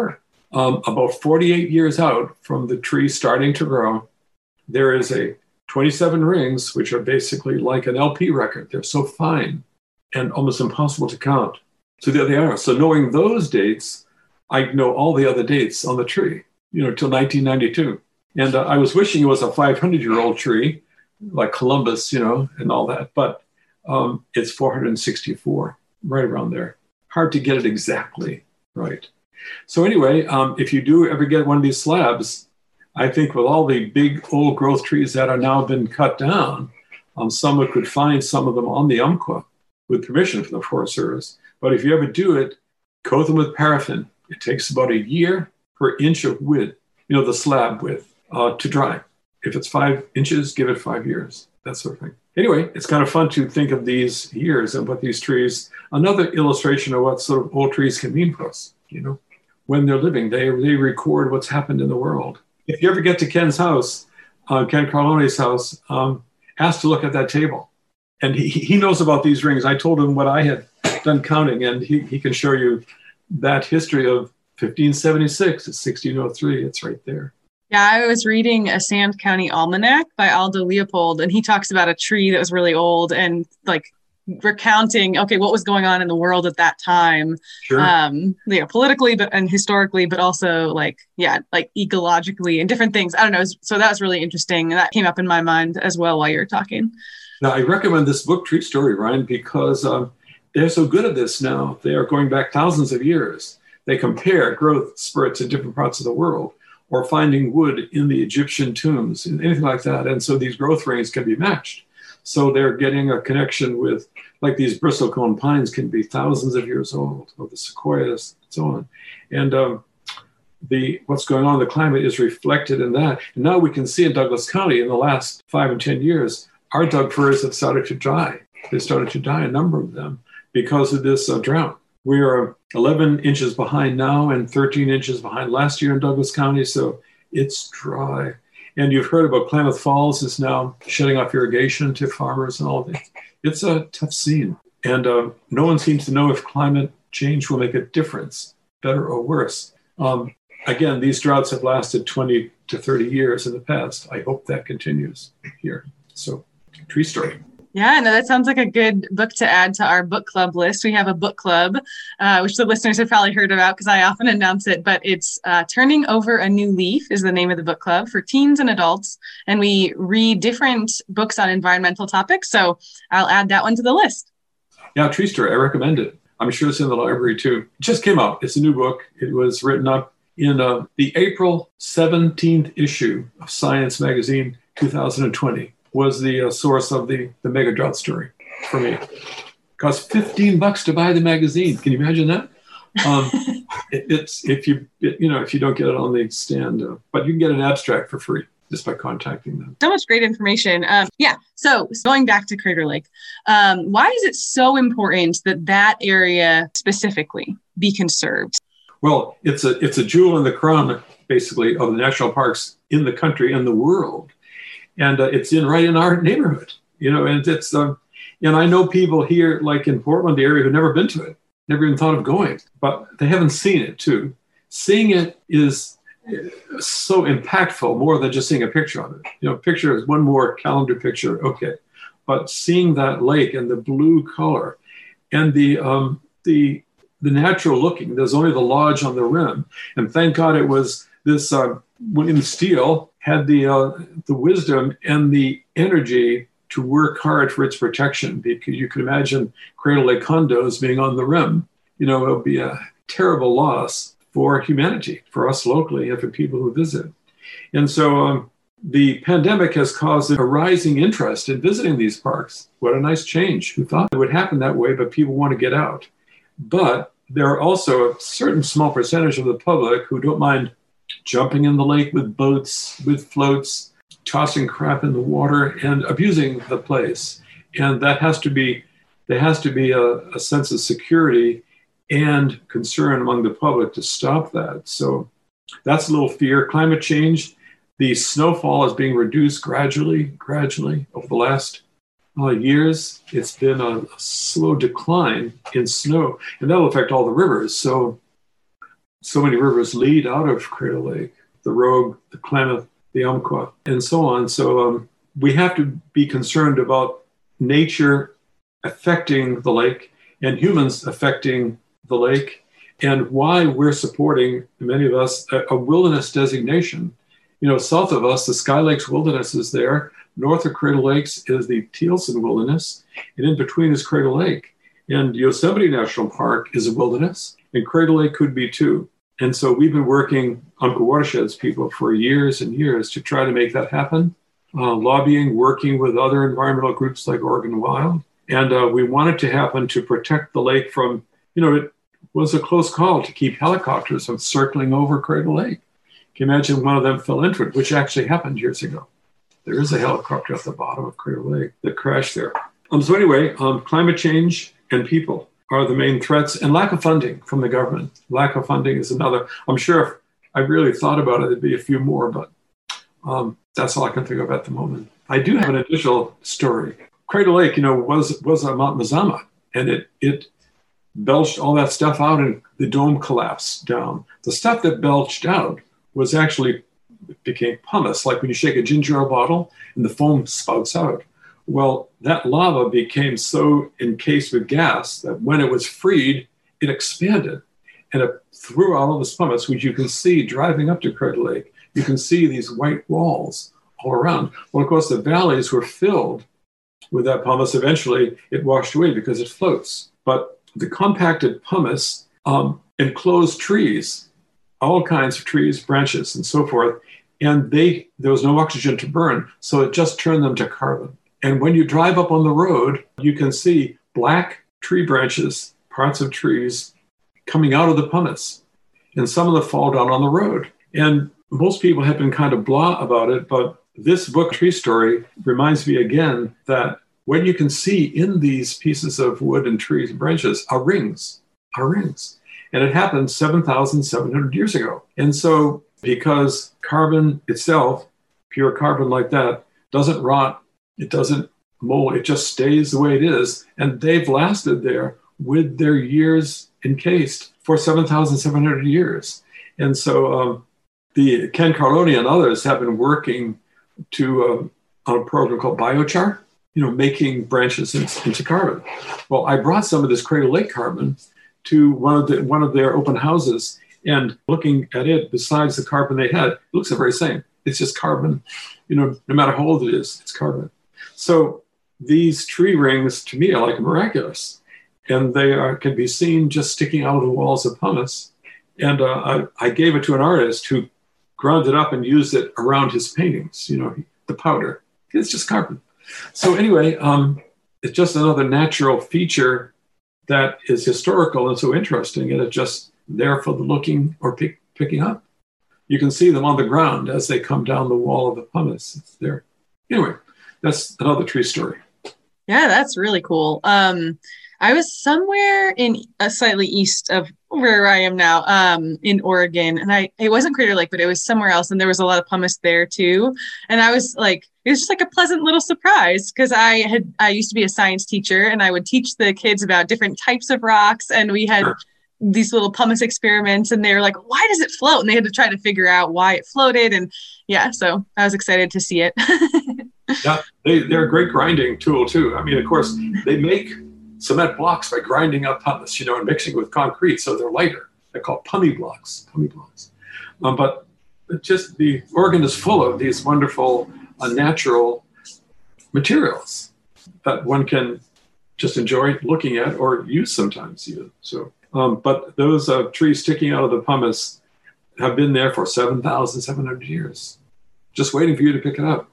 Um, about forty-eight years out from the tree starting to grow, there is a twenty-seven rings, which are basically like an L P record. They're so fine and almost impossible to count. So there they are. So knowing those dates, I know all the other dates on the tree, you know, till nineteen ninety-two. And uh, I was wishing it was a five hundred year old tree, like Columbus, you know, and all that. But um, it's four hundred sixty-four, right around there. Hard to get it exactly right. So anyway, um, if you do ever get one of these slabs, I think with all the big old growth trees that are now been cut down, um, someone could find some of them on the Umpqua with permission from the Forest Service. But if you ever do it, coat them with paraffin. It takes about a year per inch of width, you know, the slab width, uh, to dry. If it's five inches, give it five years, that sort of thing. Anyway, it's kind of fun to think of these years and what these trees, another illustration of what sort of old trees can mean for us, you know. When they're living, they, they record what's happened in the world. If you ever get to Ken's house, uh, Ken Carlone's house, um, ask to look at that table. And he, he knows about these rings. I told him what I had done counting, and he, he can show you that history of fifteen seventy-six to sixteen oh three. It's right there. Yeah, I was reading a Sand County Almanac by Aldo Leopold, and he talks about a tree that was really old and like recounting, okay, what was going on in the world at that time, sure. um, you know, politically, but and historically, but also like, yeah, like ecologically and different things. I don't know. So that was really interesting. And that came up in my mind as well while you were talking. Now, I recommend this book, Tree Story, Ryan, because um, they're so good at this now. They are going back thousands of years. They compare growth spurts in different parts of the world, or finding wood in the Egyptian tombs, and anything like that. And so these growth rings can be matched. So they're getting a connection with, like these bristlecone pines can be thousands of years old, or the sequoias, and so on. And um, the what's going on in the climate is reflected in that. And now we can see in Douglas County in the last five and ten years, our Doug firs have started to die. They started to die, a number of them, because of this uh, drought. We are eleven inches behind now and thirteen inches behind last year in Douglas County, so it's dry. And you've heard about Klamath Falls is now shutting off irrigation to farmers and all that. It's a tough scene. And uh, no one seems to know if climate change will make a difference, better or worse. Um, again, these droughts have lasted twenty to thirty years in the past. I hope that continues here. So, Tree Story. Yeah, no, that sounds like a good book to add to our book club list. We have a book club, uh, which the listeners have probably heard about because I often announce it, but it's uh, Turning Over a New Leaf is the name of the book club for teens and adults. And we read different books on environmental topics. So I'll add that one to the list. Yeah, Tree Story, I recommend it. I'm sure it's in the library too. It just came out. It's a new book. It was written up in uh, the April seventeenth issue of Science Magazine, two thousand twenty. Was the uh, source of the, the mega drought story for me. It cost fifteen bucks to buy the magazine. Can you imagine that? Um, it, it's if you it, you know if you don't get it on the stand, uh, but you can get an abstract for free just by contacting them. So much great information. Um, yeah. So going back to Crater Lake, um, why is it so important that that area specifically be conserved? Well, it's a it's a jewel in the crown, basically, of the national parks in the country and the world. And uh, it's in right in our neighborhood, you know, and it's, um, and I know people here, like in Portland area, who've never been to it, never even thought of going, but they haven't seen it too. Seeing it is so impactful, more than just seeing a picture of it. You know, picture is one more calendar picture, okay. But seeing that lake and the blue color and the, um, the, the natural looking, there's only the lodge on the rim. And thank God it was this, uh, William Steele had the uh, the wisdom and the energy to work hard for its protection, because you can imagine Crater Lake condos being on the rim. You know, it would be a terrible loss for humanity, for us locally, and for people who visit. And so um, the pandemic has caused a rising interest in visiting these parks. What a nice change. Who thought it would happen that way, but people want to get out. But there are also a certain small percentage of the public who don't mind jumping in the lake with boats, with floats, tossing crap in the water, and abusing the place. And that has to be, there has to be a, a sense of security and concern among the public to stop that. So that's a little fear. Climate change, the snowfall is being reduced gradually, gradually over the last uh, years. It's been a, a slow decline in snow, and that'll affect all the rivers. So so many rivers lead out of Crater Lake, the Rogue, the Klamath, the Umpqua, and so on. So um, we have to be concerned about nature affecting the lake and humans affecting the lake, and why we're supporting, many of us, a, a wilderness designation. You know, south of us, the Sky Lakes Wilderness is there. North of Crater Lakes is the Thielsen Wilderness, and in between is Crater Lake. And Yosemite National Park is a wilderness, and Crater Lake could be too. And so we've been working, Umpqua Watersheds people, for years and years to try to make that happen, uh, lobbying, working with other environmental groups like Oregon Wild. And uh, we want it to happen to protect the lake from, you know, it was a close call to keep helicopters from circling over Crater Lake. Can you imagine one of them fell into it, which actually happened years ago. There is a helicopter at the bottom of Crater Lake that crashed there. Um, so anyway, um, climate change and people are the main threats, and lack of funding from the government. Lack of funding is another. I'm sure if I really thought about it, there'd be a few more, but um, that's all I can think of at the moment. I do have an additional story. Crater Lake, you know, was was on Mount Mazama, and it it belched all that stuff out, and the dome collapsed down. The stuff that belched out was actually became pumice, like when you shake a ginger ale bottle and the foam spouts out. Well, that lava became so encased with gas that when it was freed, it expanded, and it threw out all this pumice, which you can see driving up to Crater Lake. You can see these white walls all around. Well, of course, the valleys were filled with that pumice. Eventually, it washed away because it floats. But the compacted pumice um, enclosed trees, all kinds of trees, branches, and so forth, and they there was no oxygen to burn, so it just turned them to carbon. And when you drive up on the road, you can see black tree branches, parts of trees coming out of the pumice. And some of them fall down on the road. And most people have been kind of blah about it, but this book, Tree Story, reminds me again that what you can see in these pieces of wood and trees and branches are rings, are rings. And it happened seven thousand seven hundred years ago. And so because carbon itself, pure carbon like that, doesn't rot, it doesn't mold, it just stays the way it is. And they've lasted there with their years encased for seven thousand seven hundred years. And so um, the Ken Carloni and others have been working to uh, on a program called Biochar, you know, making branches into, into carbon. Well, I brought some of this Crater Lake carbon to one of the one of their open houses, and looking at it, besides the carbon they had, it looks the very same. It's just carbon, you know, no matter how old it is, it's carbon. So these tree rings, to me, are like miraculous. And they are, can be seen just sticking out of the walls of pumice. And uh, I, I gave it to an artist who ground it up and used it around his paintings, you know, the powder. It's just carbon. So anyway, um, it's just another natural feature that is historical and so interesting, and it's just there for the looking or pick, picking up. You can see them on the ground as they come down the wall of the pumice. It's there. Anyway, that's another tree story. Yeah, that's really cool. Um, I was somewhere in uh, slightly east of where I am now, um, in Oregon, and I it wasn't Crater Lake, but it was somewhere else, and there was a lot of pumice there too. And I was like, it was just like a pleasant little surprise, because I had I used to be a science teacher, and I would teach the kids about different types of rocks, and we had sure. these little pumice experiments, and they were like, why does it float? And they had to try to figure out why it floated. And yeah, so I was excited to see it. Yeah, they, they're a great grinding tool too. I mean, of course, they make cement blocks by grinding up pumice, you know, and mixing it with concrete, so they're lighter. They're called pumice blocks, pumice blocks. Um, but just the Oregon is full of these wonderful, uh, natural materials that one can just enjoy looking at or use sometimes even. So, um, but those uh, trees sticking out of the pumice have been there for seven thousand seven hundred years, just waiting for you to pick it up.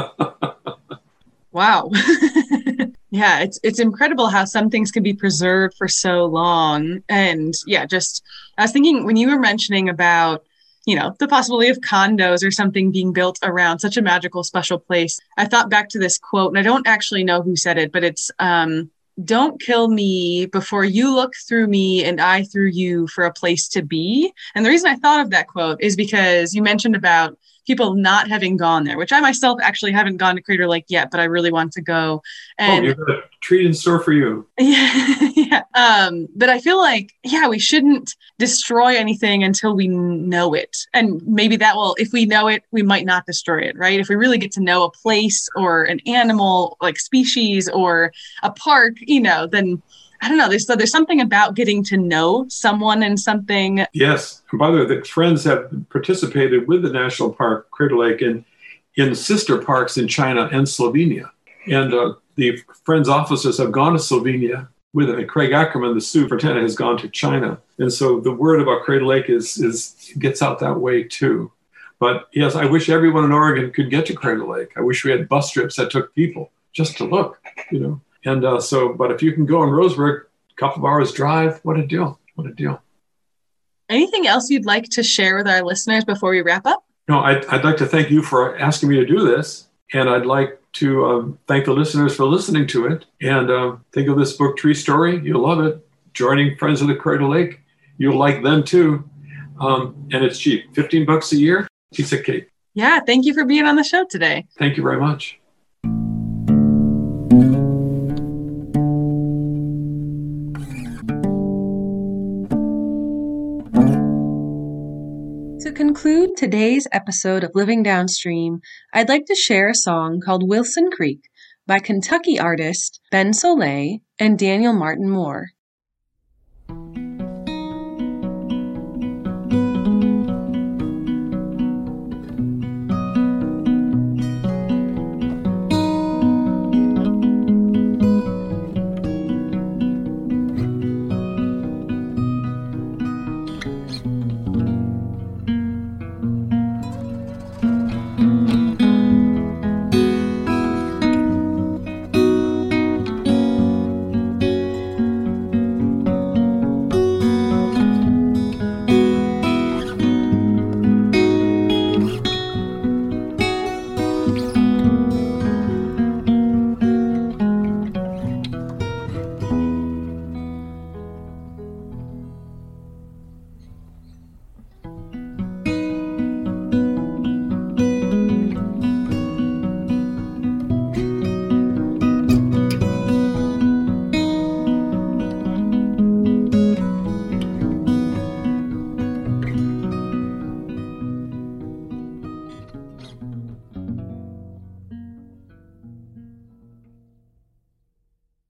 Wow. Yeah, it's it's incredible how some things can be preserved for so long. And yeah, just I was thinking when you were mentioning about, you know, the possibility of condos or something being built around such a magical, special place, I thought back to this quote, and I don't actually know who said it, but it's, um, don't kill me before you look through me and I through you for a place to be. And the reason I thought of that quote is because you mentioned about people not having gone there, which I myself actually haven't gone to Crater Lake yet, but I really want to go. And oh, you've got a treat in store for you. Yeah, yeah. Um, but I feel like, yeah, we shouldn't destroy anything until we know it. And maybe that will, if we know it, we might not destroy it, right? If we really get to know a place or an animal, like species or a park, you know, then I don't know. There's, so there's something about getting to know someone and something. Yes. And by the way, the friends have participated with the National Park, Crater Lake, in, in sister parks in China and Slovenia. And uh, the Friends officers have gone to Slovenia with it. And Craig Ackerman, the superintendent, has gone to China. And so the word about Crater Lake is, is gets out that way too. But yes, I wish everyone in Oregon could get to Crater Lake. I wish we had bus trips that took people just to look, you know. And uh, so, but if you can go in Roseburg, a couple of hours drive, what a deal. What a deal. Anything else you'd like to share with our listeners before we wrap up? No, I'd, I'd like to thank you for asking me to do this. And I'd like to um, thank the listeners for listening to it. And uh, think of this book, Tree Story. You'll love it. Joining Friends of the Crater Lake. You'll like them too. Um, and it's cheap. fifteen bucks a year, piece of cake. Yeah, thank you for being on the show today. Thank you very much. To conclude today's episode of Living Downstream, I'd like to share a song called Wilson Creek by Kentucky artist Ben Soleil and Daniel Martin Moore.